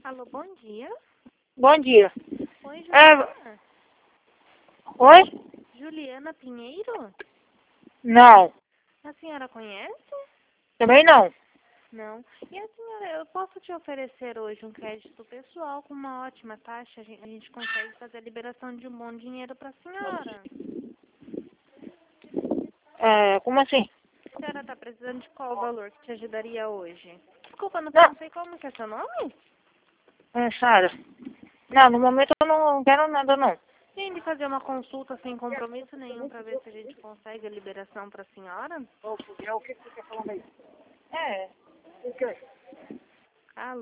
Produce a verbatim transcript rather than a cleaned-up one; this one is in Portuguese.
Alô, bom dia. Bom dia. Oi, É, Juliana. oi? Juliana Pinheiro? Não. A senhora conhece? Também não. Não. E a senhora, eu posso te oferecer hoje um crédito pessoal com uma ótima taxa? A gente, a gente consegue fazer a liberação de um bom dinheiro para a senhora. É, como assim? A senhora está precisando de qual valor que te ajudaria hoje? Desculpa, não Não, perguntei como que é seu nome? é, Sara. Não, no momento eu não quero nada, não. Tem de fazer uma consulta sem compromisso nenhum para ver se a gente consegue a liberação para a senhora? É, o que você quer falar aí? É. O quê? Alô?